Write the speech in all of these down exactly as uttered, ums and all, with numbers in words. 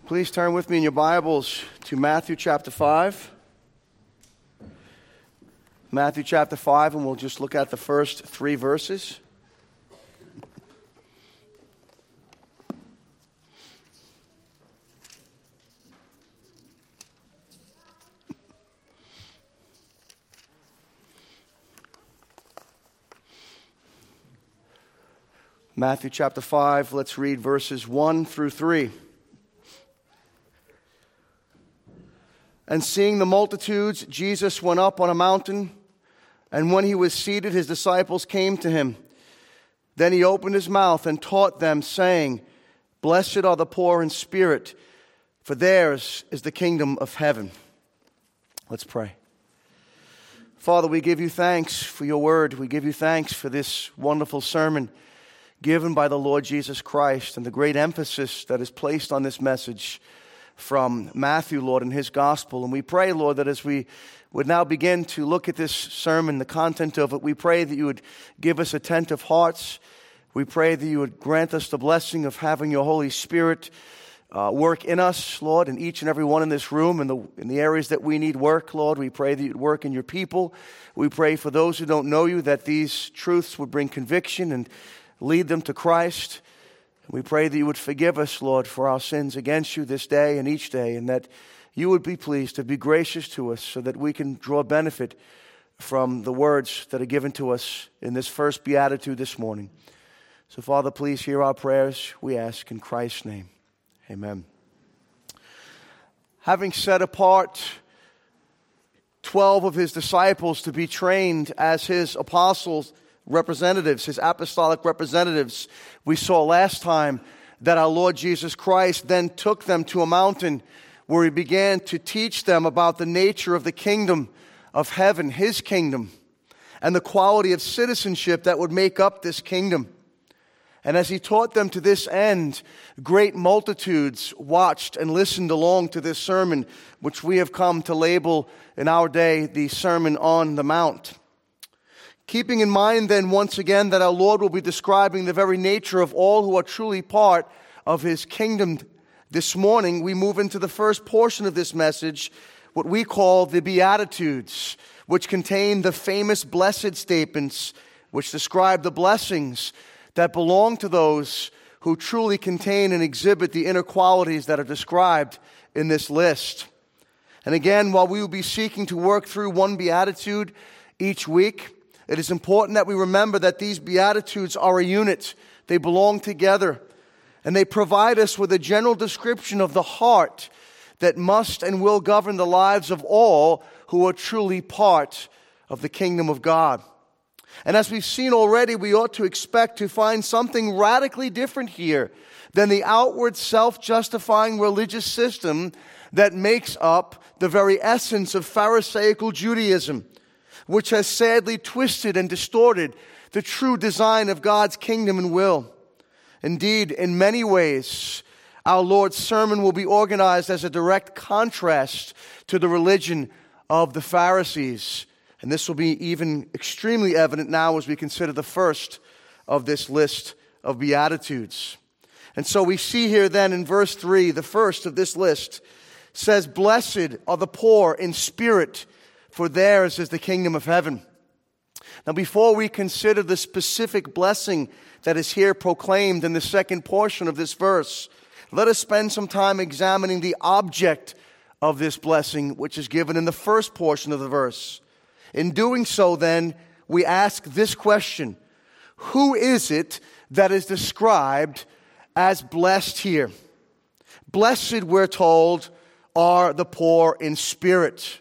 Please turn with me in your Bibles to Matthew chapter five. Matthew chapter five, and we'll just look at the first three verses. Matthew chapter five, let's read verses one through three. And seeing the multitudes, Jesus went up on a mountain, and when he was seated, his disciples came to him. Then he opened his mouth and taught them, saying, Blessed are the poor in spirit, for theirs is the kingdom of heaven. Let's pray. Father, we give you thanks for your word. We give you thanks for this wonderful sermon given by the Lord Jesus Christ and the great emphasis that is placed on this message from Matthew, Lord, in his gospel. And we pray, Lord, that as we would now begin to look at this sermon, the content of it, we pray that you would give us attentive hearts. We pray that you would grant us the blessing of having your Holy Spirit uh, work in us, Lord, in each and every one in this room, in the, in the areas that we need work, Lord. We pray that you'd work in your people. We pray for those who don't know you, that these truths would bring conviction and lead them to Christ. We pray that you would forgive us, Lord, for our sins against you this day and each day, and that you would be pleased to be gracious to us so that we can draw benefit from the words that are given to us in this first beatitude this morning. So, Father, please hear our prayers, we ask in Christ's name. Amen. Having set apart twelve of his disciples to be trained as his apostles, representatives, his apostolic representatives, we saw last time that our Lord Jesus Christ then took them to a mountain where he began to teach them about the nature of the kingdom of heaven, his kingdom, and the quality of citizenship that would make up this kingdom. And as he taught them to this end, great multitudes watched and listened along to this sermon, which we have come to label in our day the Sermon on the Mount. Keeping in mind then once again that our Lord will be describing the very nature of all who are truly part of his kingdom this morning, we move into the first portion of this message, what we call the Beatitudes, which contain the famous blessed statements which describe the blessings that belong to those who truly contain and exhibit the inner qualities that are described in this list. And again, while we will be seeking to work through one beatitude each week, it is important that we remember that these Beatitudes are a unit. They belong together. And they provide us with a general description of the heart that must and will govern the lives of all who are truly part of the kingdom of God. And as we've seen already, we ought to expect to find something radically different here than the outward self-justifying religious system that makes up the very essence of Pharisaical Judaism, which has sadly twisted and distorted the true design of God's kingdom and will. Indeed, in many ways, our Lord's sermon will be organized as a direct contrast to the religion of the Pharisees. And this will be even extremely evident now as we consider the first of this list of Beatitudes. And so we see here then in verse three, the first of this list says, Blessed are the poor in spirit, for theirs is the kingdom of heaven. Now, before we consider the specific blessing that is here proclaimed in the second portion of this verse, let us spend some time examining the object of this blessing, which is given in the first portion of the verse. In doing so, then, we ask this question: who is it that is described as blessed here? Blessed, we're told, are the poor in spirit.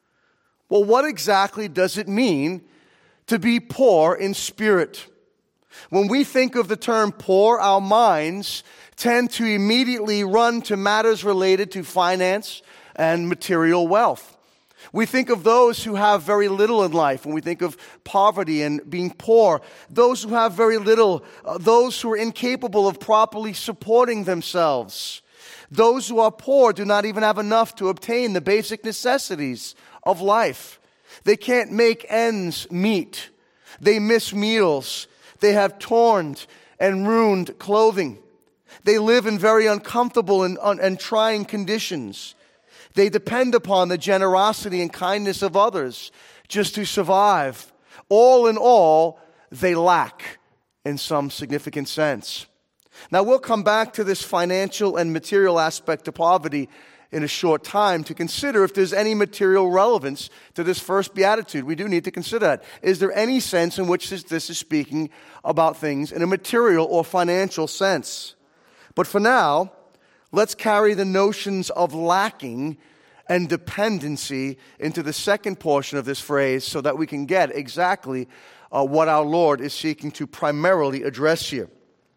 Well, what exactly does it mean to be poor in spirit? When we think of the term poor, our minds tend to immediately run to matters related to finance and material wealth. We think of those who have very little in life when we think of poverty and being poor. Those who have very little, uh, those who are incapable of properly supporting themselves. Those who are poor do not even have enough to obtain the basic necessities of life. They can't make ends meet. They miss meals. They have torn and ruined clothing. They live in very uncomfortable and, un, and trying conditions. They depend upon the generosity and kindness of others just to survive. All in all, they lack in some significant sense. Now, we'll come back to this financial and material aspect of poverty in a short time to consider if there's any material relevance to this first beatitude. We do need to consider that. Is there any sense in which this, this is speaking about things in a material or financial sense? But for now, let's carry the notions of lacking and dependency into the second portion of this phrase so that we can get exactly uh, what our Lord is seeking to primarily address here.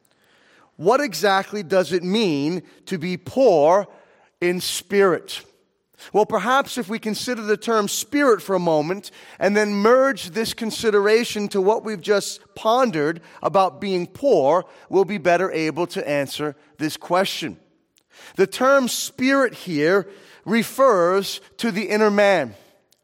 What exactly does it mean to be poor in spirit? Well, perhaps if we consider the term spirit for a moment and then merge this consideration to what we've just pondered about being poor, we'll be better able to answer this question. The term spirit here refers to the inner man.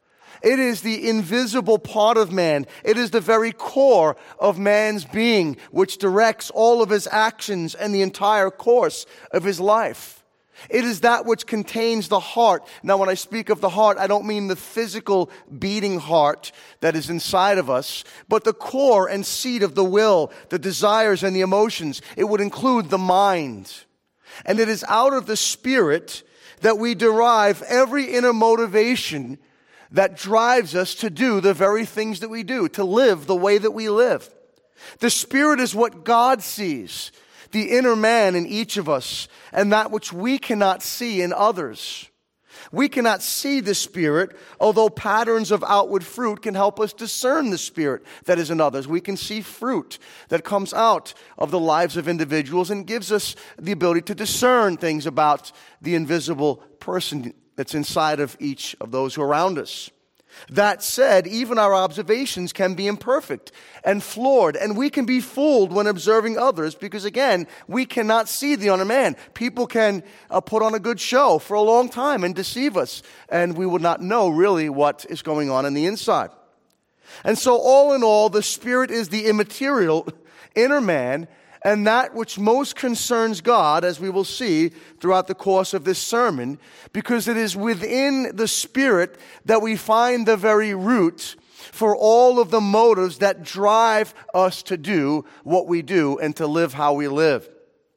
It is the invisible part of man. It is the very core of man's being, which directs all of his actions and the entire course of his life. It is that which contains the heart. Now, when I speak of the heart, I don't mean the physical beating heart that is inside of us, but the core and seat of the will, the desires and the emotions. It would include the mind. And it is out of the spirit that we derive every inner motivation that drives us to do the very things that we do, to live the way that we live. The Spirit is what God sees, the inner man in each of us, and that which we cannot see in others. We cannot see the Spirit, although patterns of outward fruit can help us discern the Spirit that is in others. We can see fruit that comes out of the lives of individuals and gives us the ability to discern things about the invisible person that's inside of each of those who are around us. That said, even our observations can be imperfect and flawed, and we can be fooled when observing others because, again, we cannot see the inner man. People can uh, put on a good show for a long time and deceive us, and we would not know really what is going on in the inside. And so, all in all, the Spirit is the immaterial inner man, and that which most concerns God, as we will see throughout the course of this sermon, because it is within the Spirit that we find the very root for all of the motives that drive us to do what we do and to live how we live.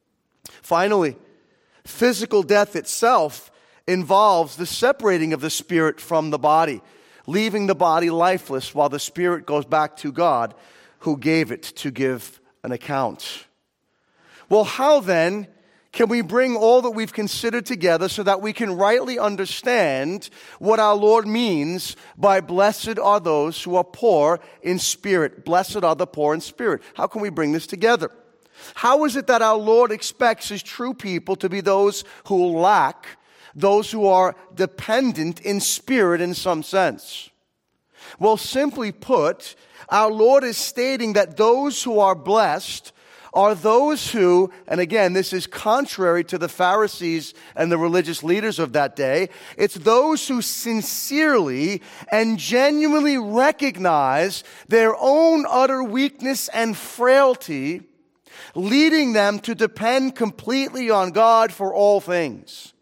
Finally, physical death itself involves the separating of the spirit from the body, leaving the body lifeless while the spirit goes back to God who gave it to give an account. Well, how then can we bring all that we've considered together so that we can rightly understand what our Lord means by blessed are those who are poor in spirit? Blessed are the poor in spirit. How can we bring this together? How is it that our Lord expects His true people to be those who lack, those who are dependent in spirit in some sense? Well, simply put, our Lord is stating that those who are blessed are those who, and again, this is contrary to the Pharisees and the religious leaders of that day, it's those who sincerely and genuinely recognize their own utter weakness and frailty, leading them to depend completely on God for all things.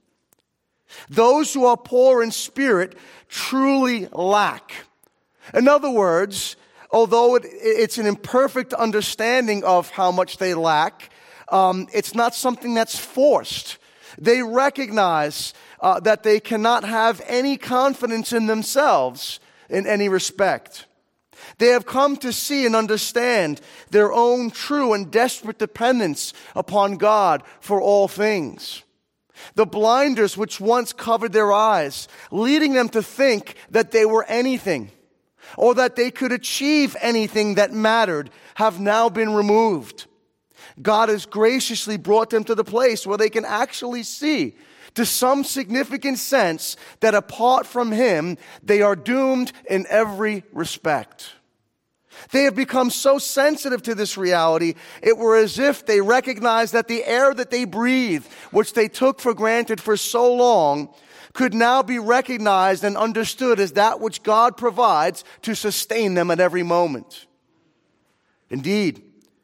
Those who are poor in spirit truly lack. In other words, although it, it's an imperfect understanding of how much they lack, um, it's not something that's forced. They recognize uh, that they cannot have any confidence in themselves in any respect. They have come to see and understand their own true and desperate dependence upon God for all things. The blinders which once covered their eyes, leading them to think that they were anything, or that they could achieve anything that mattered, have now been removed. God has graciously brought them to the place where they can actually see, to some significant sense, that apart from Him, they are doomed in every respect. They have become so sensitive to this reality, it were as if they recognized that the air that they breathe, which they took for granted for so long, could now be recognized and understood as that which God provides to sustain them at every moment. Indeed,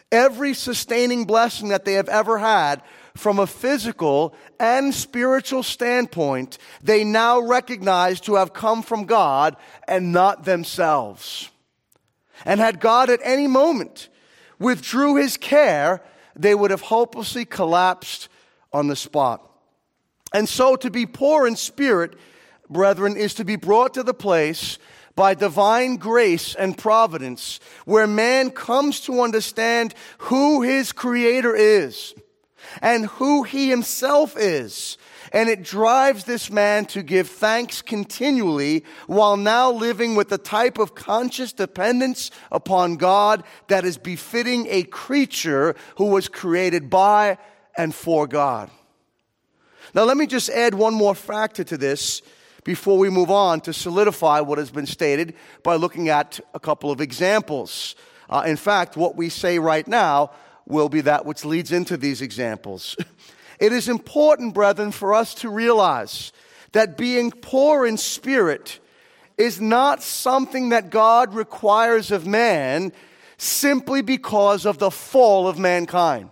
Every sustaining blessing that they have ever had from a physical and spiritual standpoint, they now recognize to have come from God and not themselves. And had God at any moment withdrew his care, they would have hopelessly collapsed on the spot. And so to be poor in spirit, brethren, is to be brought to the place by divine grace and providence where man comes to understand who his Creator is and who he himself is. And it drives this man to give thanks continually while now living with the type of conscious dependence upon God that is befitting a creature who was created by and for God. Now let me just add one more factor to this before we move on to solidify what has been stated by looking at a couple of examples. Uh, in fact, what we say right now will be that which leads into these examples. It is important, brethren, for us to realize that being poor in spirit is not something that God requires of man simply because of the fall of mankind.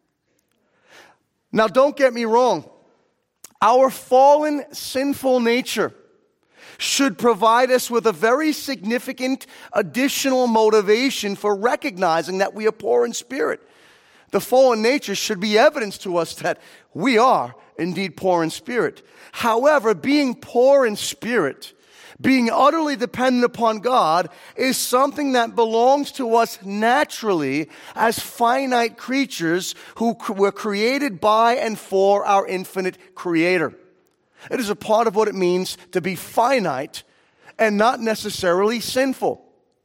Now, don't get me wrong. Our fallen, sinful nature should provide us with a very significant additional motivation for recognizing that we are poor in spirit. The fallen nature should be evidence to us that we are indeed poor in spirit. However, being poor in spirit, being utterly dependent upon God, is something that belongs to us naturally as finite creatures who were created by and for our infinite Creator. It is a part of what it means to be finite and not necessarily sinful.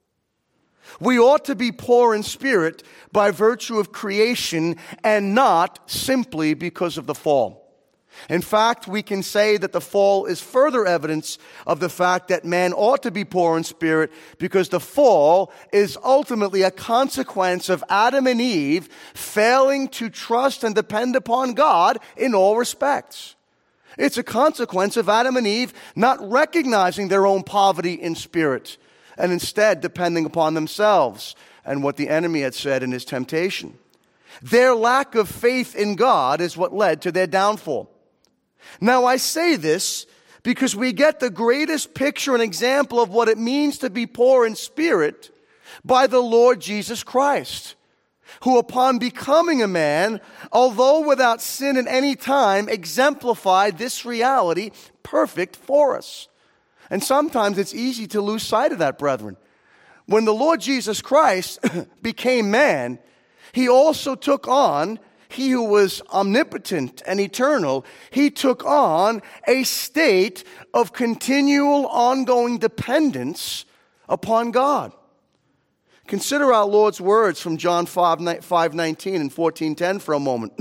We ought to be poor in spirit by virtue of creation and not simply because of the fall. In fact, we can say that the fall is further evidence of the fact that man ought to be poor in spirit because the fall is ultimately a consequence of Adam and Eve failing to trust and depend upon God in all respects. It's a consequence of Adam and Eve not recognizing their own poverty in spirit and instead depending upon themselves and what the enemy had said in his temptation. Their lack of faith in God is what led to their downfall. Now, I say this because we get the greatest picture and example of what it means to be poor in spirit by the Lord Jesus Christ, who upon becoming a man, although without sin at any time, exemplified this reality perfect for us. And sometimes it's easy to lose sight of that, brethren. When the Lord Jesus Christ became man, he also took on, he who was omnipotent and eternal, he took on a state of continual ongoing dependence upon God. Consider our Lord's words from John five nineteen and fourteen ten for a moment.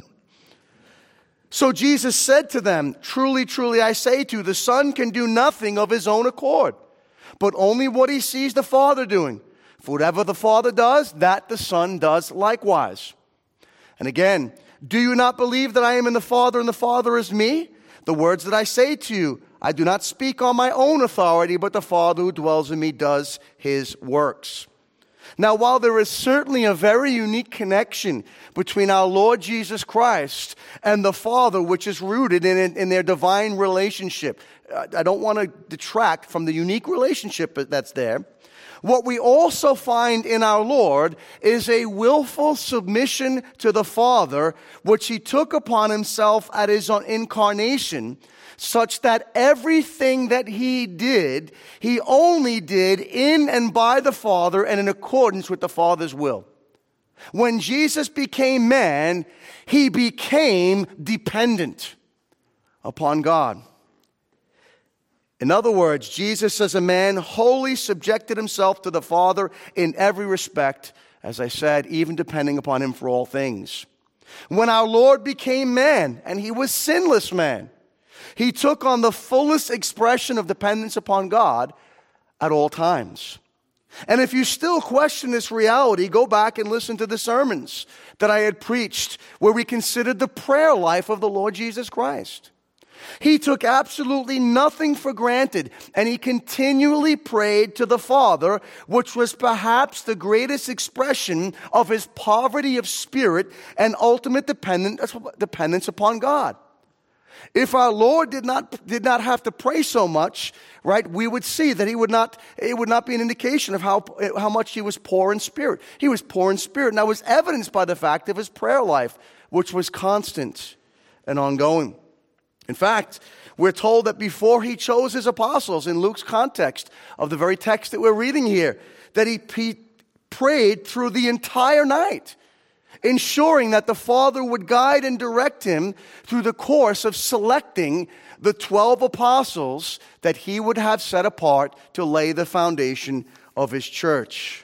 So Jesus said to them, "Truly, truly, I say to you, the Son can do nothing of his own accord, but only what he sees the Father doing. For whatever the Father does, that the Son does likewise." And again, "Do you not believe that I am in the Father and the Father is me? The words that I say to you, I do not speak on my own authority, but the Father who dwells in me does his works." Now, while there is certainly a very unique connection between our Lord Jesus Christ and the Father, which is rooted in, in their divine relationship, I don't want to detract from the unique relationship that's there. What we also find in our Lord is a willful submission to the Father, which he took upon himself at his incarnation, such that everything that he did, he only did in and by the Father and in accordance with the Father's will. When Jesus became man, he became dependent upon God. In other words, Jesus as a man wholly subjected himself to the Father in every respect, as I said, even depending upon him for all things. When our Lord became man, and he was sinless man, he took on the fullest expression of dependence upon God at all times. And if you still question this reality, go back and listen to the sermons that I had preached where we considered the prayer life of the Lord Jesus Christ. He took absolutely nothing for granted, and he continually prayed to the Father, which was perhaps the greatest expression of his poverty of spirit and ultimate dependence upon God. If our Lord did not did not have to pray so much, right, we would see that he would not, it would not be an indication of how, how much he was poor in spirit. He was poor in spirit, and that was evidenced by the fact of his prayer life, which was constant and ongoing. In fact, we're told that before he chose his apostles, in Luke's context of the very text that we're reading here, that he, he prayed through the entire night, ensuring that the Father would guide and direct him through the course of selecting the twelve apostles that he would have set apart to lay the foundation of his church.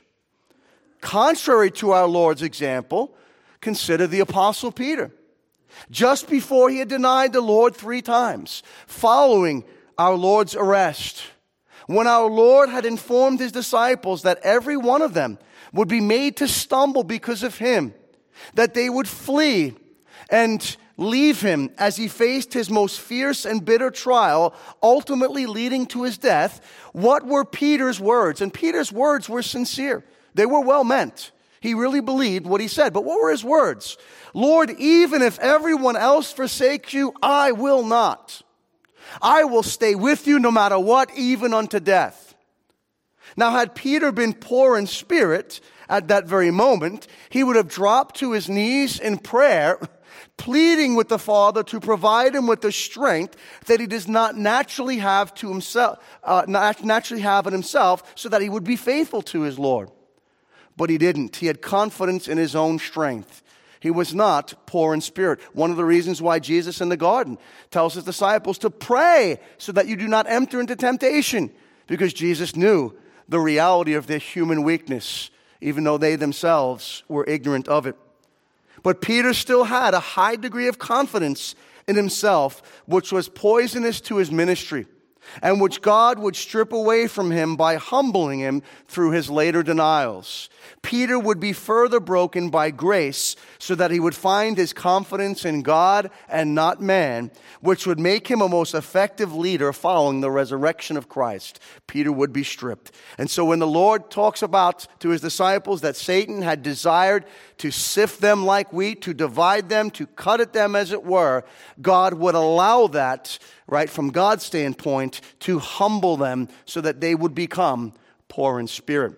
Contrary to our Lord's example, consider the Apostle Peter. Just before he had denied the Lord three times, following our Lord's arrest, when our Lord had informed his disciples that every one of them would be made to stumble because of him, that they would flee and leave him as he faced his most fierce and bitter trial, ultimately leading to his death, what were Peter's words? And Peter's words were sincere. They were well meant. He really believed what he said. But what were his words? Lord, even if everyone else forsakes you, I will not. I will stay with you no matter what, even unto death. Now, had Peter been poor in spirit at that very moment, he would have dropped to his knees in prayer, pleading with the Father to provide him with the strength that he does not naturally have to himself, uh, not naturally have in himself, so that he would be faithful to his Lord. But he didn't. He had confidence in his own strength. He was not poor in spirit. One of the reasons why Jesus in the garden tells his disciples to pray so that you do not enter into temptation, because Jesus knew the reality of their human weakness, even though they themselves were ignorant of it. But Peter still had a high degree of confidence in himself, which was poisonous to his ministry, and which God would strip away from him by humbling him through his later denials. Peter would be further broken by grace so that he would find his confidence in God and not man, which would make him a most effective leader following the resurrection of Christ. Peter would be stripped. And so when the Lord talks about to his disciples that Satan had desired to sift them like wheat, to divide them, to cut at them as it were, God would allow that, right, from God's standpoint, to humble them so that they would become poor in spirit.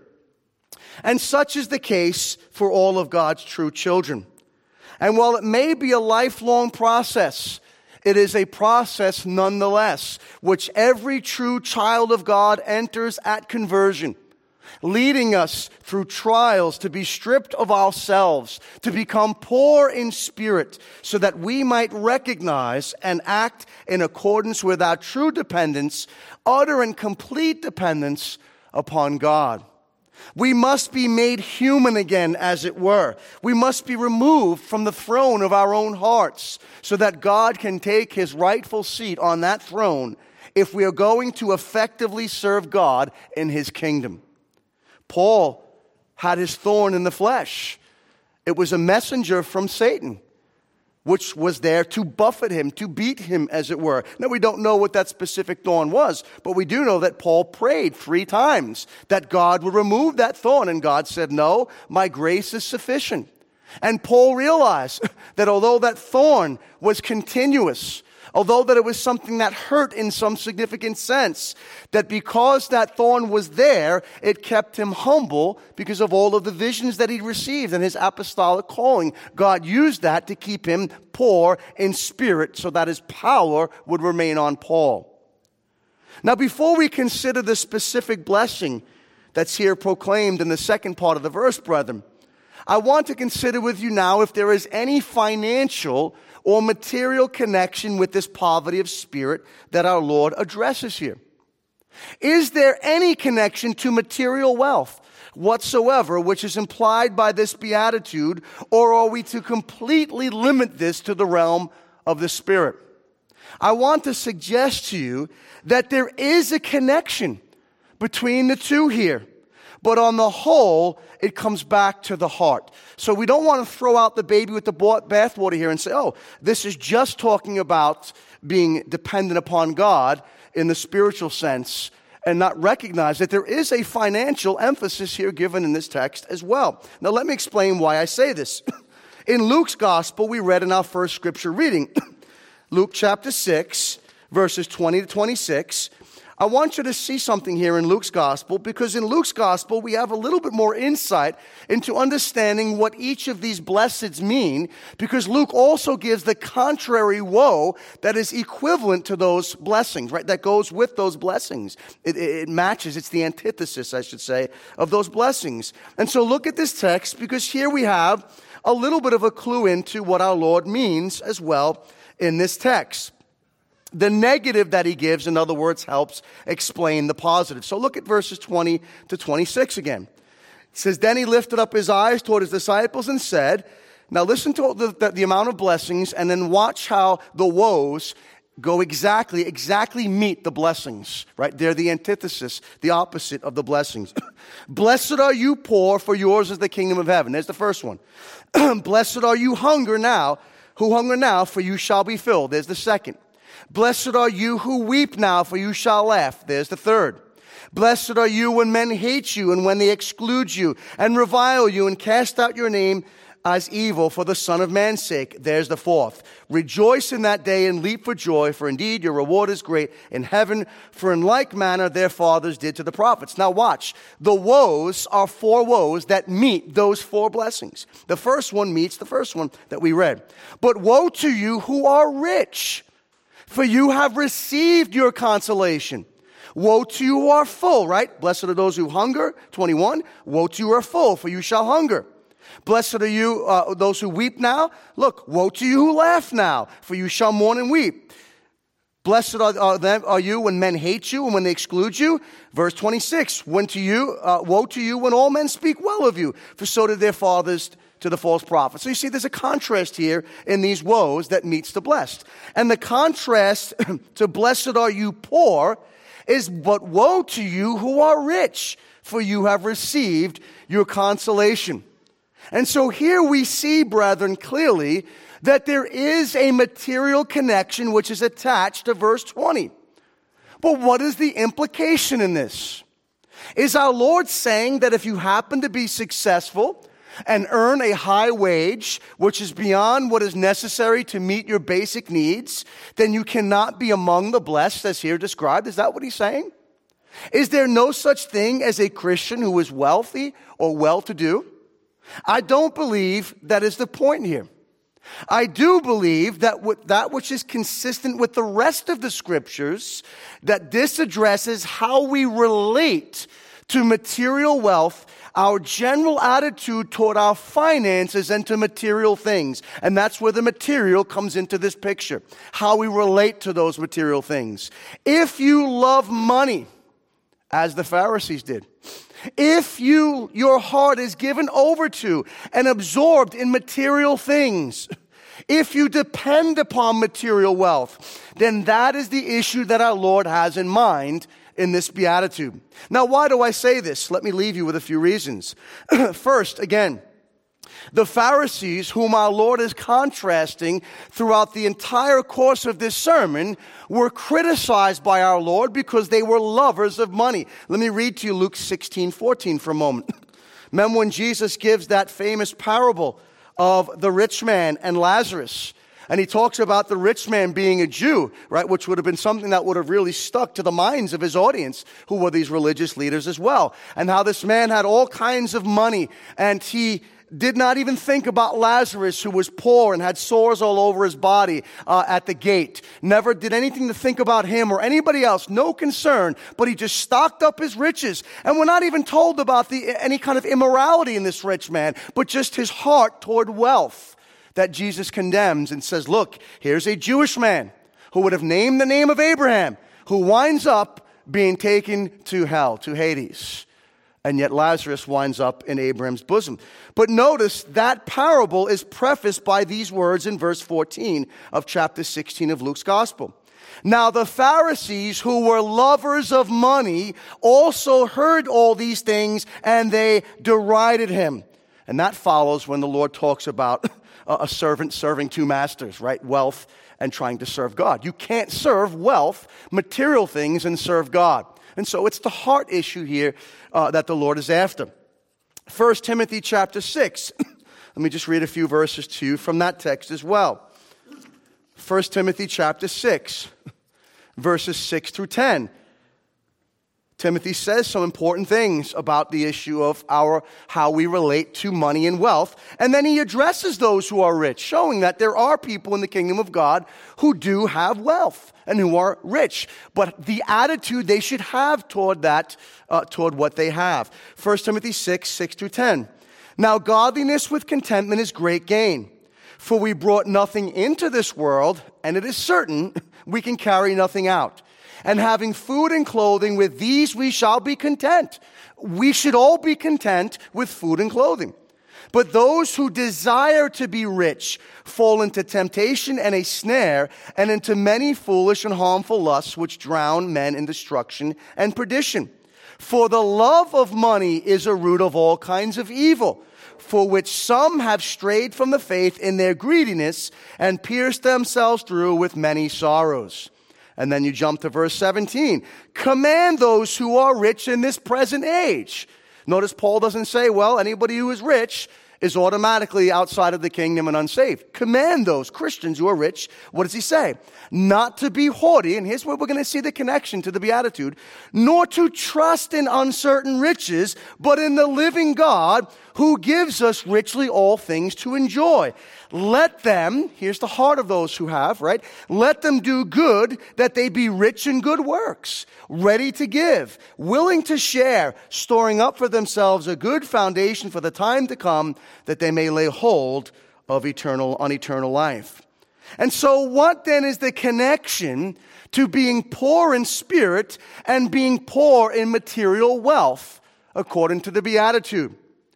And such is the case for all of God's true children. And while it may be a lifelong process, it is a process nonetheless, which every true child of God enters at conversion, leading us through trials to be stripped of ourselves, to become poor in spirit, so that we might recognize and act in accordance with our true dependence, utter and complete dependence upon God. We must be made human again, as it were. We must be removed from the throne of our own hearts so that God can take his rightful seat on that throne if we are going to effectively serve God in his kingdom. Paul had his thorn in the flesh. It was a messenger from Satan, which was there to buffet him, to beat him, as it were. Now, we don't know what that specific thorn was, but we do know that Paul prayed three times that God would remove that thorn, and God said, no, my grace is sufficient. And Paul realized that although that thorn was continuous, although that it was something that hurt in some significant sense, that because that thorn was there, it kept him humble because of all of the visions that he'd received and his apostolic calling. God used that to keep him poor in spirit so that his power would remain on Paul. Now, before we consider the specific blessing that's here proclaimed in the second part of the verse, brethren, I want to consider with you now if there is any financial or material connection with this poverty of spirit that our Lord addresses here. Is there any connection to material wealth whatsoever which is implied by this beatitude, or are we to completely limit this to the realm of the spirit? I want to suggest to you that there is a connection between the two here. But on the whole, it comes back to the heart. So we don't want to throw out the baby with the bathwater here and say, oh, this is just talking about being dependent upon God in the spiritual sense and not recognize that there is a financial emphasis here given in this text as well. Now, let me explain why I say this. In Luke's gospel, we read in our first scripture reading, Luke chapter six, verses twenty to twenty-six. I want you to see something here in Luke's gospel, because in Luke's gospel, we have a little bit more insight into understanding what each of these blesseds mean, because Luke also gives the contrary woe that is equivalent to those blessings, right? That goes with those blessings. It, it matches, it's the antithesis, I should say, of those blessings. And so look at this text, because here we have a little bit of a clue into what our Lord means as well in this text. The negative that he gives, in other words, helps explain the positive. So look at verses twenty to twenty-six again. It says, then he lifted up his eyes toward his disciples and said, now listen to the, the, the amount of blessings, and then watch how the woes go exactly, exactly meet the blessings, right? They're the antithesis, the opposite of the blessings. Blessed are you poor, for yours is the kingdom of heaven. There's the first one. Blessed are you hunger now, who hunger now, for you shall be filled. There's the second. Blessed are you who weep now, for you shall laugh. There's the third. Blessed are you when men hate you and when they exclude you and revile you and cast out your name as evil for the Son of Man's sake. There's the fourth. Rejoice in that day and leap for joy, for indeed your reward is great in heaven, for in like manner their fathers did to the prophets. Now watch. The woes are four woes that meet those four blessings. The first one meets the first one that we read. But woe to you who are rich, for you have received your consolation. Woe to you who are full, right? Blessed are those who hunger, twenty-one. Woe to you who are full, for you shall hunger. Blessed are you, uh, those who weep now. Look, woe to you who laugh now, for you shall mourn and weep. Blessed are, are, them, are you when men hate you and when they exclude you. Verse twenty-six, when to you, uh, woe to you when all men speak well of you, for so did their fathers to the false prophets. So you see, there's a contrast here in these woes that meets the blessed. And the contrast to blessed are you poor is, but woe to you who are rich, for you have received your consolation. And so here we see, brethren, clearly that there is a material connection which is attached to verse twenty. But what is the implication in this? Is our Lord saying that if you happen to be successful and earn a high wage, which is beyond what is necessary to meet your basic needs, then you cannot be among the blessed as here described? Is that what he's saying? Is there no such thing as a Christian who is wealthy or well-to-do? I don't believe that is the point here. I do believe that with that which is consistent with the rest of the scriptures, that this addresses how we relate to material wealth, our general attitude toward our finances and to material things. And that's where the material comes into this picture, how we relate to those material things. If you love money, as the Pharisees did, if you your heart is given over to and absorbed in material things, if you depend upon material wealth, then that is the issue that our Lord has in mind in this beatitude. Now, why do I say this? Let me leave you with a few reasons. First, again, the Pharisees, whom our Lord is contrasting throughout the entire course of this sermon, were criticized by our Lord because they were lovers of money. Let me read to you Luke sixteen fourteen for a moment. Remember when Jesus gives that famous parable of the rich man and Lazarus? And he talks about the rich man being a Jew, right, which would have been something that would have really stuck to the minds of his audience, who were these religious leaders as well. And how this man had all kinds of money, and he did not even think about Lazarus, who was poor and had sores all over his body uh, at the gate. Never did anything to think about him or anybody else, no concern, but he just stocked up his riches. And we're not even told about the any kind of immorality in this rich man, but just his heart toward wealth that Jesus condemns and says, look, here's a Jewish man who would have named the name of Abraham, who winds up being taken to hell, to Hades. And yet Lazarus winds up in Abraham's bosom. But notice that parable is prefaced by these words in verse fourteen of chapter sixteen of Luke's gospel. Now the Pharisees, who were lovers of money, also heard all these things, and they derided him. And that follows when the Lord talks about a servant serving two masters, right? Wealth and trying to serve God. You can't serve wealth, material things, and serve God. And so it's the heart issue here uh, that the Lord is after. First Timothy chapter six. Let me just read a few verses to you from that text as well. First Timothy chapter six, verses six through ten. Timothy says some important things about the issue of our how we relate to money and wealth. And then he addresses those who are rich, showing that there are people in the kingdom of God who do have wealth and who are rich. But the attitude they should have toward that, uh, toward what they have. First Timothy six, six through ten. Now godliness with contentment is great gain. For we brought nothing into this world, and it is certain we can carry nothing out. And having food and clothing, with these we shall be content. We should all be content with food and clothing. But those who desire to be rich fall into temptation and a snare, and into many foolish and harmful lusts which drown men in destruction and perdition. For the love of money is a root of all kinds of evil, for which some have strayed from the faith in their greediness and pierced themselves through with many sorrows. And then you jump to verse seventeen. Command those who are rich in this present age. Notice Paul doesn't say, well, anybody who is rich is automatically outside of the kingdom and unsaved. Command those Christians who are rich. What does he say? Not to be haughty, and here's where we're going to see the connection to the Beatitude, nor to trust in uncertain riches, but in the living God who gives us richly all things to enjoy. Let them, here's the heart of those who have, right? Let them do good, that they be rich in good works, ready to give, willing to share, storing up for themselves a good foundation for the time to come, that they may lay hold of eternal, on eternal life. And so what then is the connection to being poor in spirit and being poor in material wealth, according to the Beatitude?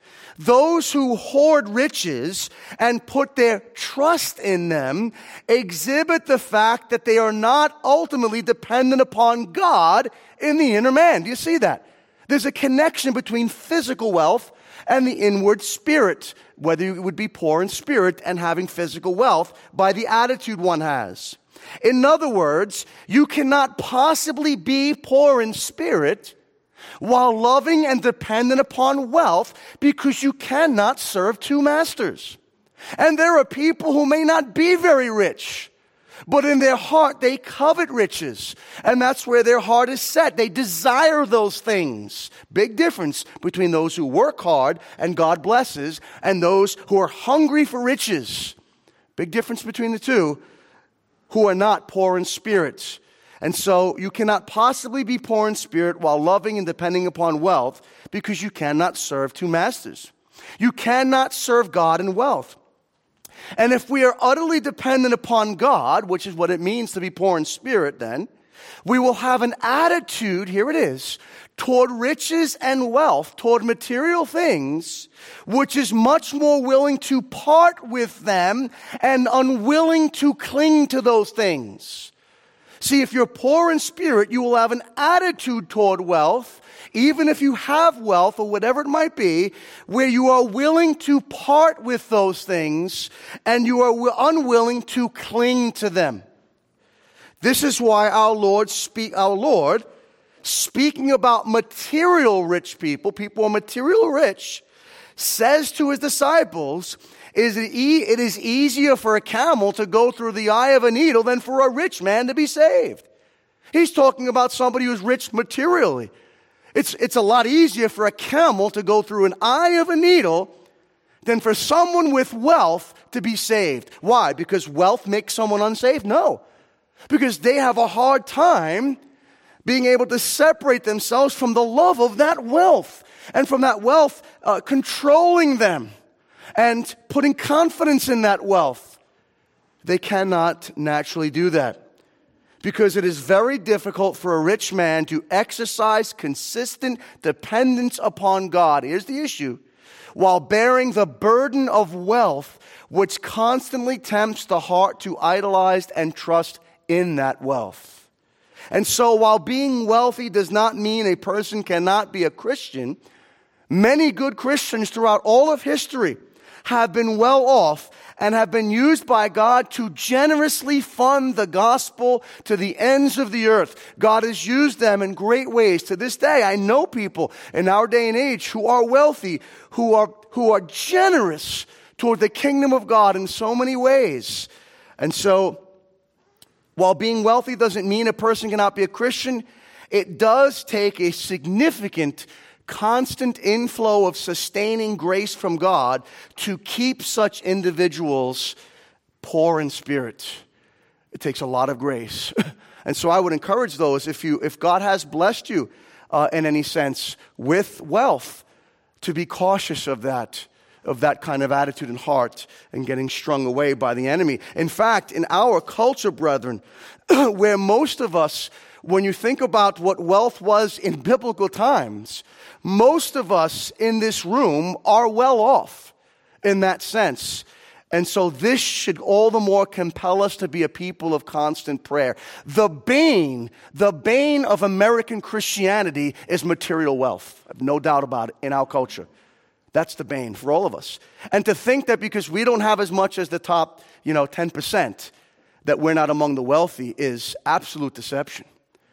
Those who hoard riches and put their trust in them exhibit the fact that they are not ultimately dependent upon God in the inner man. Do you see that? There's a connection between physical wealth and the inward spirit, whether you would be poor in spirit and having physical wealth by the attitude one has. In other words, you cannot possibly be poor in spirit while loving and dependent upon wealth, because you cannot serve two masters. And there are people who may not be very rich, but in their heart they covet riches, and that's where their heart is set. They desire those things. Big difference between those who work hard and God blesses and those who are hungry for riches. Big difference between the two, who are not poor in spirit. And so you cannot possibly be poor in spirit while loving and depending upon wealth, because you cannot serve two masters. You cannot serve God in wealth. And if we are utterly dependent upon God, which is what it means to be poor in spirit, then we will have an attitude, here it is, toward riches and wealth, toward material things, which is much more willing to part with them and unwilling to cling to those things. See, if you're poor in spirit, you will have an attitude toward wealth, even if you have wealth or whatever it might be, where you are willing to part with those things and you are unwilling to cling to them. This is why our Lord speak, our Lord, speaking about material rich people, people who are material rich, says to his disciples, Is it, e- it is easier for a camel to go through the eye of a needle than for a rich man to be saved. He's talking about somebody who's rich materially. It's, it's a lot easier for a camel to go through an eye of a needle than for someone with wealth to be saved. Why? Because wealth makes someone unsaved? No. Because they have a hard time being able to separate themselves from the love of that wealth, and from that wealth uh, controlling them and putting confidence in that wealth. They cannot naturally do that, because it is very difficult for a rich man to exercise consistent dependence upon God. Here's the issue. While bearing the burden of wealth, which constantly tempts the heart to idolize and trust in that wealth. And so while being wealthy does not mean a person cannot be a Christian, many good Christians throughout all of history have been well off and have been used by God to generously fund the gospel to the ends of the earth. God has used them in great ways. To this day, I know people in our day and age who are wealthy, who are, who are generous toward the kingdom of God in so many ways. And so, while being wealthy doesn't mean a person cannot be a Christian, it does take a significant constant inflow of sustaining grace from God to keep such individuals poor in spirit. It takes a lot of grace. And so I would encourage those, if you, if God has blessed you uh, in any sense with wealth, to be cautious of that, of that kind of attitude and heart and getting strung away by the enemy. In fact, in our culture, brethren, where most of us, when you think about what wealth was in biblical times, most of us in this room are well off in that sense. And so this should all the more compel us to be a people of constant prayer. The bane, the bane of American Christianity is material wealth. I have no doubt about it in our culture. That's the bane for all of us. And to think that because we don't have as much as the top, you know, ten percent, that we're not among the wealthy is absolute deception.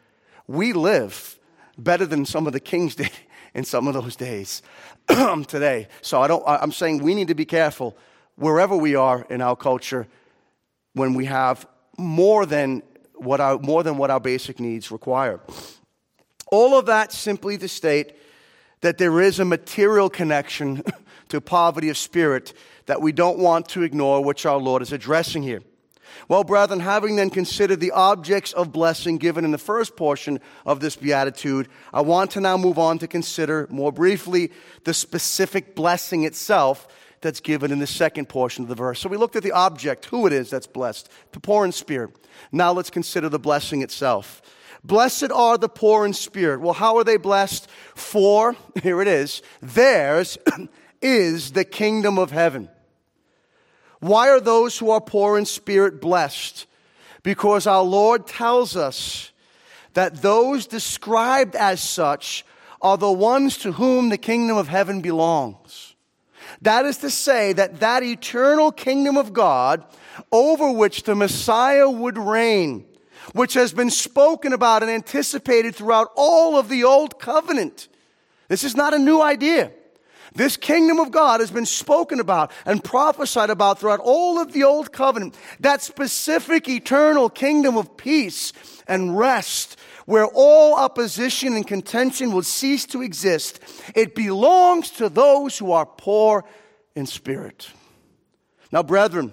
We live better than some of the kings did in some of those days today. So I don't, I'm saying we need to be careful wherever we are in our culture when we have more than what our, more than what our basic needs require. All of that simply to state that there is a material connection to poverty of spirit that we don't want to ignore, which our Lord is addressing here. Well, brethren, having then considered the objects of blessing given in the first portion of this beatitude, I want to now move on to consider more briefly the specific blessing itself that's given in the second portion of the verse. So we looked at the object, who it is that's blessed, the poor in spirit. Now let's consider the blessing itself. Blessed are the poor in spirit. Well, how are they blessed? For, here it is, theirs is the kingdom of heaven. Why are those who are poor in spirit blessed? Because our Lord tells us that those described as such are the ones to whom the kingdom of heaven belongs. That is to say that that eternal kingdom of God over which the Messiah would reign, which has been spoken about and anticipated throughout all of the Old Covenant. This is not a new idea. This kingdom of God has been spoken about and prophesied about throughout all of the Old Covenant. That specific eternal kingdom of peace and rest where all opposition and contention will cease to exist. It belongs to those who are poor in spirit. Now, brethren,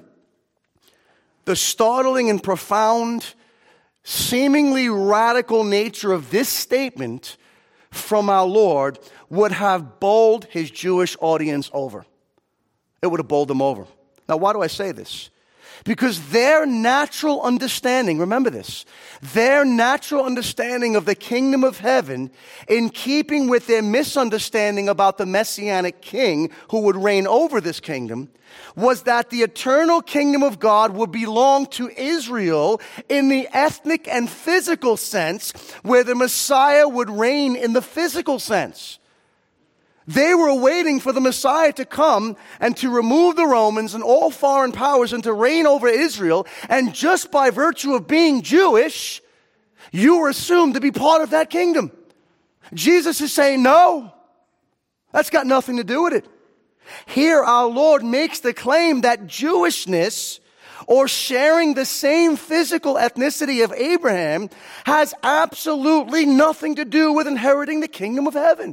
the startling and profound, seemingly radical nature of this statement from our Lord would have bowled his Jewish audience over. It would have bowled them over. Now, why do I say this? Because their natural understanding, remember this, their natural understanding of the kingdom of heaven, in keeping with their misunderstanding about the messianic king who would reign over this kingdom, was that the eternal kingdom of God would belong to Israel in the ethnic and physical sense, where the Messiah would reign in the physical sense. They were waiting for the Messiah to come and to remove the Romans and all foreign powers and to reign over Israel. And just by virtue of being Jewish, you were assumed to be part of that kingdom. Jesus is saying, no, that's got nothing to do with it. Here our Lord makes the claim that Jewishness, or sharing the same physical ethnicity of Abraham, has absolutely nothing to do with inheriting the kingdom of heaven.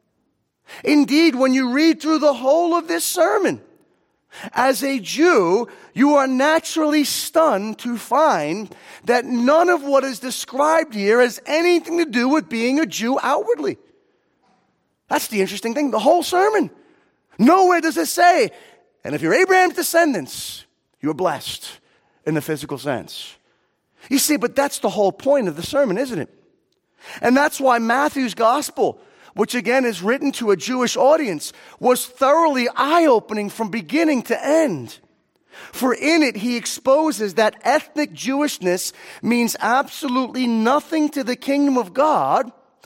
Indeed, when you read through the whole of this sermon, as a Jew, you are naturally stunned to find that none of what is described here has anything to do with being a Jew outwardly. That's the interesting thing, the whole sermon. Nowhere does it say, and if you're Abraham's descendants, you're blessed in the physical sense. You see, but that's the whole point of the sermon, isn't it? And that's why Matthew's gospel, which again is written to a Jewish audience, was thoroughly eye-opening from beginning to end. For in it, he exposes that ethnic Jewishness means absolutely nothing to the kingdom of God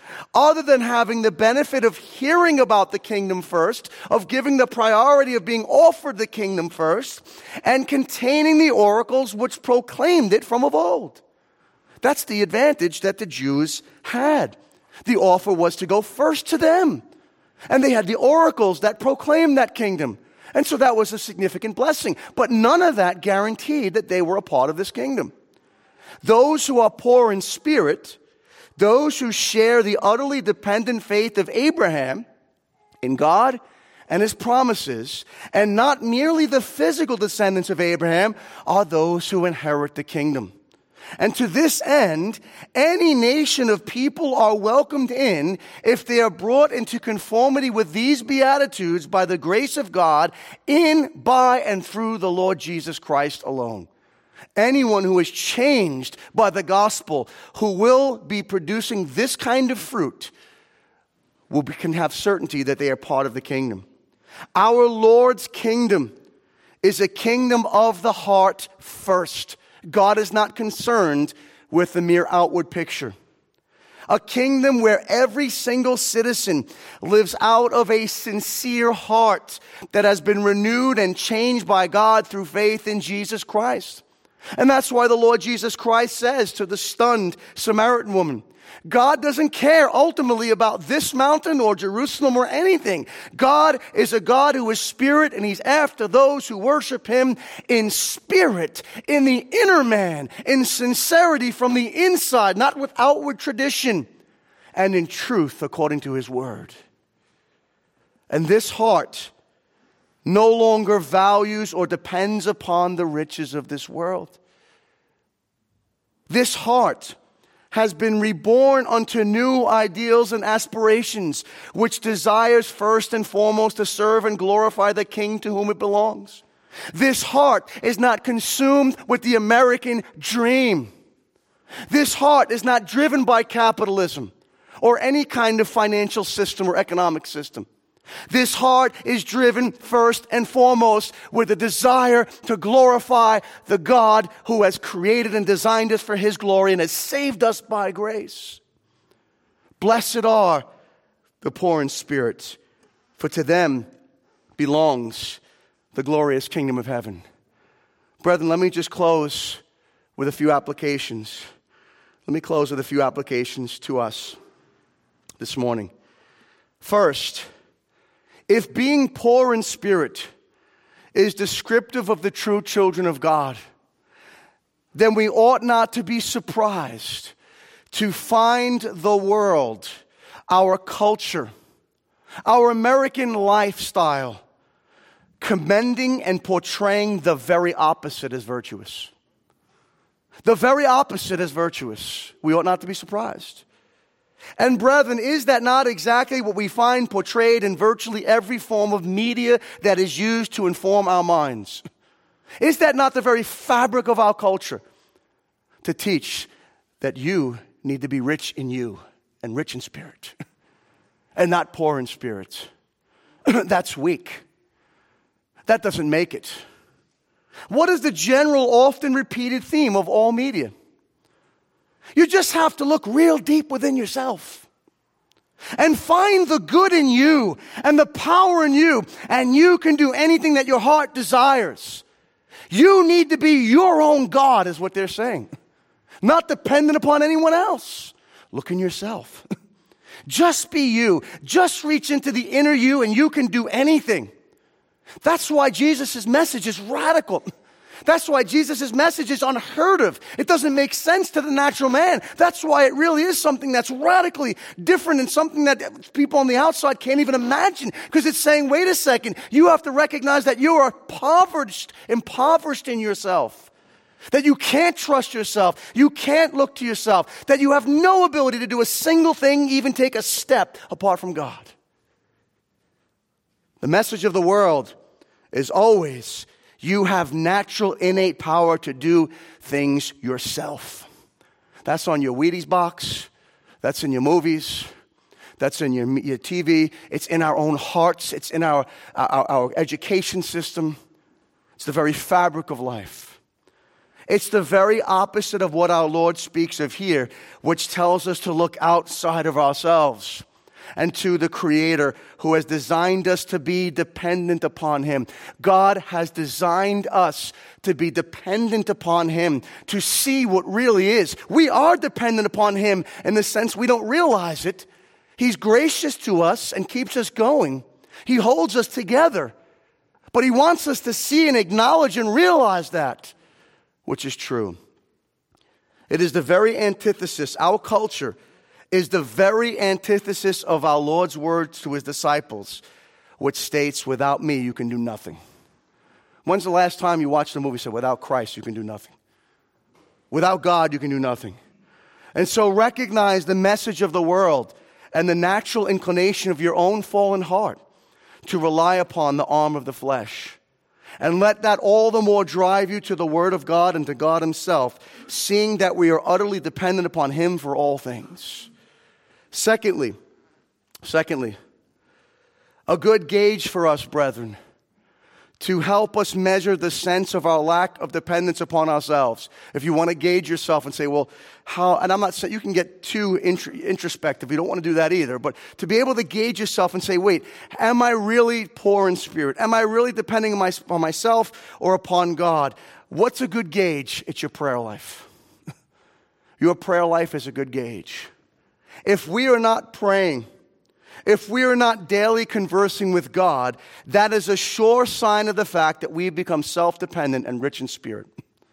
other than having the benefit of hearing about the kingdom first, of giving the priority of being offered the kingdom first, and containing the oracles which proclaimed it from of old. That's the advantage that the Jews had. The offer was to go first to them. And they had the oracles that proclaimed that kingdom. And so that was a significant blessing. But none of that guaranteed that they were a part of this kingdom. Those who are poor in spirit, those who share the utterly dependent faith of Abraham in God and his promises, and not merely the physical descendants of Abraham, are those who inherit the kingdom. And to this end, any nation of people are welcomed in if they are brought into conformity with these beatitudes by the grace of God in, by, and through the Lord Jesus Christ alone. Anyone who is changed by the gospel, who will be producing this kind of fruit, will be, can have certainty that they are part of the kingdom. Our Lord's kingdom is a kingdom of the heart first. God is not concerned with the mere outward picture. A kingdom where every single citizen lives out of a sincere heart that has been renewed and changed by God through faith in Jesus Christ. And that's why the Lord Jesus Christ says to the stunned Samaritan woman, God doesn't care ultimately about this mountain or Jerusalem or anything. God is a God who is spirit, and he's after those who worship him in spirit, in the inner man, in sincerity from the inside, not with outward tradition, and in truth according to his word. And this heart no longer values or depends upon the riches of this world. This heart has been reborn unto new ideals and aspirations, which desires first and foremost to serve and glorify the King to whom it belongs. This heart is not consumed with the American dream. This heart is not driven by capitalism or any kind of financial system or economic system. This heart is driven first and foremost with a desire to glorify the God who has created and designed us for his glory and has saved us by grace. Blessed are the poor in spirit, for to them belongs the glorious kingdom of heaven. Brethren, let me just close with a few applications. Let me close with a few applications to us this morning. First, if being poor in spirit is descriptive of the true children of God, then we ought not to be surprised to find the world, our culture, our American lifestyle, commending and portraying the very opposite as virtuous. The very opposite as virtuous. We ought not to be surprised. And brethren, is that not exactly what we find portrayed in virtually every form of media that is used to inform our minds? Is that not the very fabric of our culture? To teach that you need to be rich in you and rich in spirit and not poor in spirit. That's weak. That doesn't make it. What is the general, often repeated theme of all media? You just have to look real deep within yourself and find the good in you and the power in you, and you can do anything that your heart desires. You need to be your own God, is what they're saying. Not dependent upon anyone else. Look in yourself. Just be you. Just reach into the inner you, and you can do anything. That's why Jesus' message is radical. That's why Jesus' message is unheard of. It doesn't make sense to the natural man. That's why it really is something that's radically different and something that people on the outside can't even imagine. Because it's saying, wait a second, you have to recognize that you are impoverished, impoverished in yourself. That you can't trust yourself. You can't look to yourself. That you have no ability to do a single thing, even take a step apart from God. The message of the world is always, you have natural, innate power to do things yourself. That's on your Wheaties box. That's in your movies. That's in your, your T V. It's in our own hearts. It's in our, our, our education system. It's the very fabric of life. It's the very opposite of what our Lord speaks of here, which tells us to look outside of ourselves and to the Creator who has designed us to be dependent upon Him. God has designed us to be dependent upon Him, to see what really is. We are dependent upon Him in the sense we don't realize it. He's gracious to us and keeps us going. He holds us together. But He wants us to see and acknowledge and realize that, which is true. It is the very antithesis. Our culture is the very antithesis of our Lord's words to His disciples, which states, without me, you can do nothing. When's the last time you watched a movie that said, without Christ, you can do nothing? Without God, you can do nothing. And so recognize the message of the world and the natural inclination of your own fallen heart to rely upon the arm of the flesh. And let that all the more drive you to the Word of God and to God Himself, seeing that we are utterly dependent upon Him for all things. Secondly, secondly, a good gauge for us, brethren, to help us measure the sense of our lack of dependence upon ourselves. If you want to gauge yourself and say, well, how, and I'm not saying you can get too introspective. You don't want to do that either. But to be able to gauge yourself and say, wait, am I really poor in spirit? Am I really depending on, my, on myself or upon God? What's a good gauge? It's your prayer life. Your prayer life is a good gauge. If we are not praying, if we are not daily conversing with God, that is a sure sign of the fact that we've become self-dependent and rich in spirit.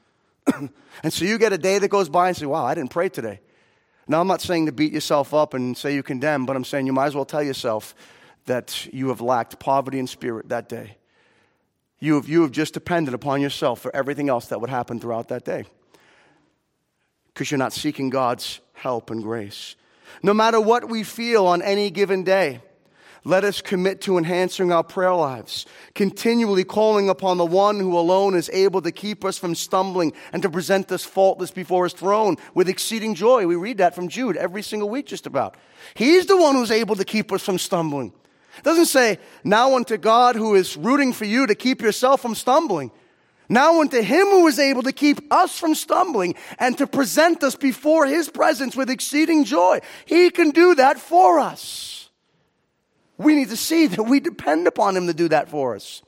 And so you get a day that goes by and say, wow, I didn't pray today. Now, I'm not saying to beat yourself up and say you condemn, but I'm saying you might as well tell yourself that you have lacked poverty in spirit that day. You have, you have just depended upon yourself for everything else that would happen throughout that day, because you're not seeking God's help and grace. No matter what we feel on any given day, let us commit to enhancing our prayer lives, continually calling upon the one who alone is able to keep us from stumbling and to present us faultless before His throne with exceeding joy. We read that from Jude every single week just about. He's the one who's able to keep us from stumbling. It doesn't say, now unto God who is rooting for you to keep yourself from stumbling. Now unto Him who is able to keep us from stumbling and to present us before His presence with exceeding joy. He can do that for us. We need to see that we depend upon Him to do that for us.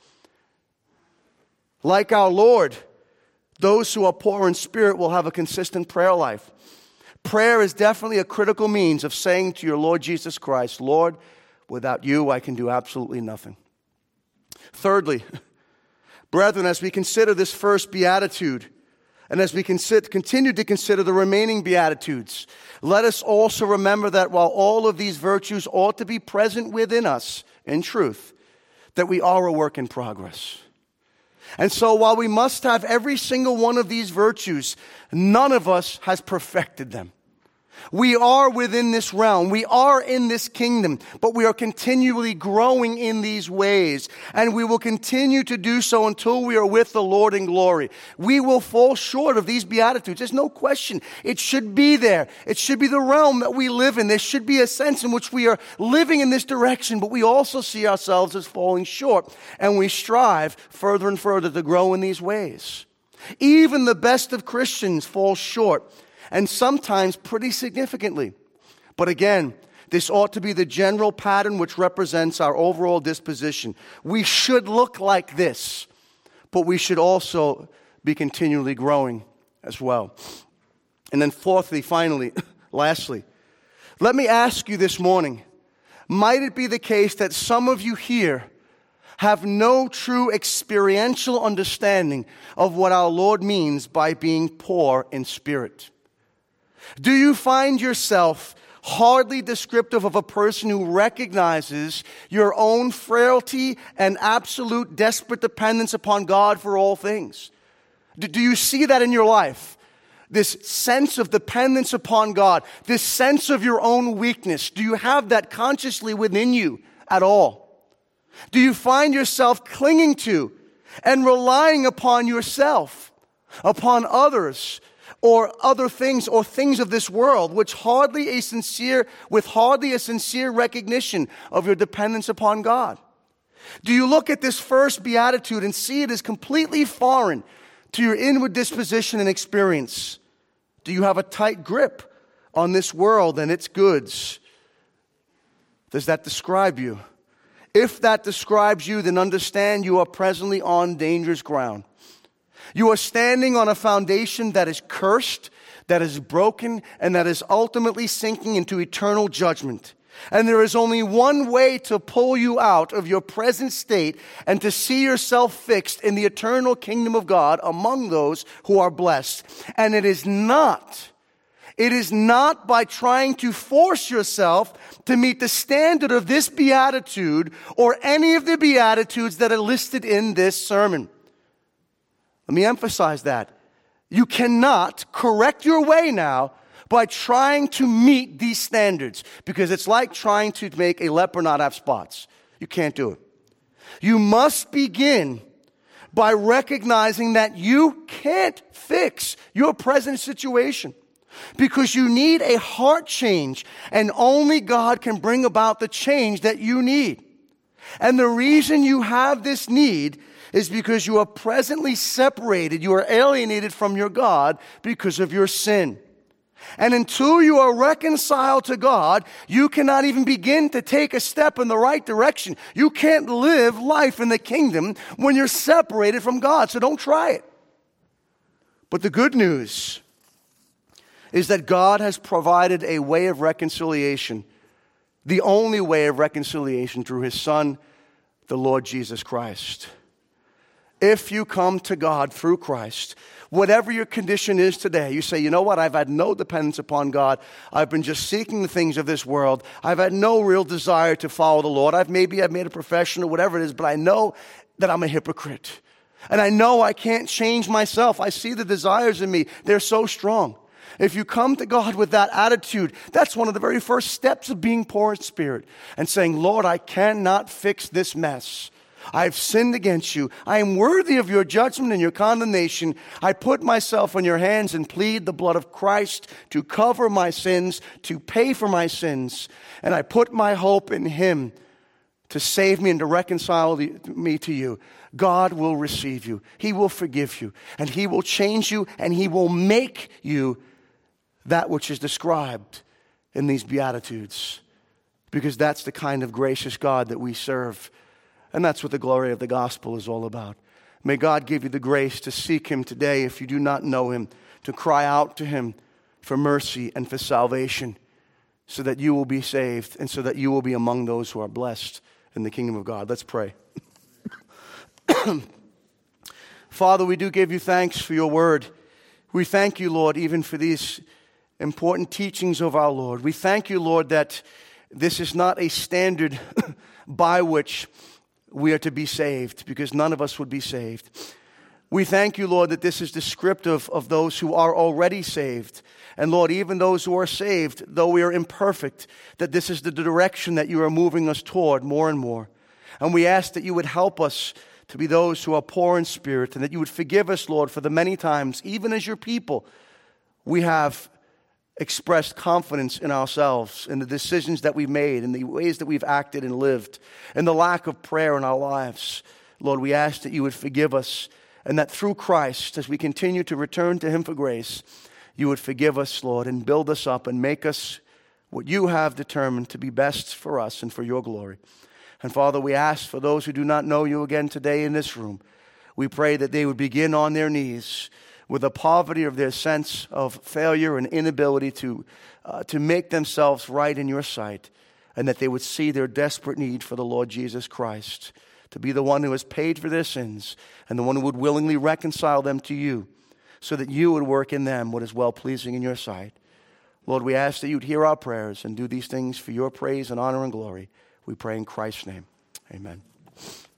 Like our Lord, those who are poor in spirit will have a consistent prayer life. Prayer is definitely a critical means of saying to your Lord Jesus Christ, Lord, without you I can do absolutely nothing. Thirdly, brethren, as we consider this first beatitude, and as we consider, continue to consider the remaining beatitudes, let us also remember that while all of these virtues ought to be present within us in truth, that we are a work in progress. And so while we must have every single one of these virtues, none of us has perfected them. We are within this realm. We are in this kingdom, but we are continually growing in these ways, and we will continue to do so until we are with the Lord in glory. We will fall short of these beatitudes. There's no question. It should be there. It should be the realm that we live in. There should be a sense in which we are living in this direction, but we also see ourselves as falling short, and we strive further and further to grow in these ways. Even the best of Christians fall short, and sometimes pretty significantly. But again, this ought to be the general pattern which represents our overall disposition. We should look like this, but we should also be continually growing as well. And then fourthly, finally, lastly, let me ask you this morning, might it be the case that some of you here have no true experiential understanding of what our Lord means by being poor in spirit? Do you find yourself hardly descriptive of a person who recognizes your own frailty and absolute desperate dependence upon God for all things? Do you see that in your life? This sense of dependence upon God, this sense of your own weakness, do you have that consciously within you at all? Do you find yourself clinging to and relying upon yourself, upon others, or other things, or things of this world, which hardly a sincere, with hardly a sincere recognition of your dependence upon God? Do you look at this first beatitude and see it as completely foreign to your inward disposition and experience? Do you have a tight grip on this world and its goods? Does that describe you? If that describes you, then understand you are presently on dangerous ground. You are standing on a foundation that is cursed, that is broken, and that is ultimately sinking into eternal judgment. And there is only one way to pull you out of your present state and to see yourself fixed in the eternal kingdom of God among those who are blessed. And it is not, it is not by trying to force yourself to meet the standard of this beatitude or any of the beatitudes that are listed in this sermon. Let me emphasize that. You cannot correct your way now by trying to meet these standards, because it's like trying to make a leper not have spots. You can't do it. You must begin by recognizing that you can't fix your present situation, because you need a heart change, and only God can bring about the change that you need. And the reason you have this need is because you are presently separated, you are alienated from your God because of your sin. And until you are reconciled to God, you cannot even begin to take a step in the right direction. You can't live life in the kingdom when you're separated from God, so don't try it. But the good news is that God has provided a way of reconciliation, the only way of reconciliation through His Son, the Lord Jesus Christ. If you come to God through Christ, whatever your condition is today, you say, you know what, I've had no dependence upon God. I've been just seeking the things of this world. I've had no real desire to follow the Lord. I've maybe I've made a profession or whatever it is, but I know that I'm a hypocrite. And I know I can't change myself. I see the desires in me. They're so strong. If you come to God with that attitude, that's one of the very first steps of being poor in spirit and saying, Lord, I cannot fix this mess. I have sinned against you. I am worthy of your judgment and your condemnation. I put myself in your hands and plead the blood of Christ to cover my sins, to pay for my sins. And I put my hope in Him to save me and to reconcile me to you. God will receive you. He will forgive you. And He will change you. And He will make you that which is described in these Beatitudes. Because that's the kind of gracious God that we serve. And that's what the glory of the gospel is all about. May God give you the grace to seek Him today if you do not know Him, to cry out to Him for mercy and for salvation, so that you will be saved and so that you will be among those who are blessed in the kingdom of God. Let's pray. Father, we do give you thanks for your word. We thank you, Lord, even for these important teachings of our Lord. We thank you, Lord, that this is not a standard by which we are to be saved, because none of us would be saved. We thank you, Lord, that this is descriptive of those who are already saved. And Lord, even those who are saved, though we are imperfect, that this is the direction that you are moving us toward more and more. And we ask that you would help us to be those who are poor in spirit, and that you would forgive us, Lord, for the many times, even as your people, we have expressed confidence in ourselves, in the decisions that we've made, in the ways that we've acted and lived, and the lack of prayer in our lives. Lord, we ask that you would forgive us, and that through Christ, as we continue to return to Him for grace, you would forgive us, Lord, and build us up and make us what you have determined to be best for us and for your glory. And Father, we ask for those who do not know you again today in this room, we pray that they would begin on their knees with the poverty of their sense of failure and inability to, uh, to make themselves right in your sight, and that they would see their desperate need for the Lord Jesus Christ, to be the one who has paid for their sins, and the one who would willingly reconcile them to you, so that you would work in them what is well-pleasing in your sight. Lord, we ask that you'd hear our prayers and do these things for your praise and honor and glory. We pray in Christ's name. Amen.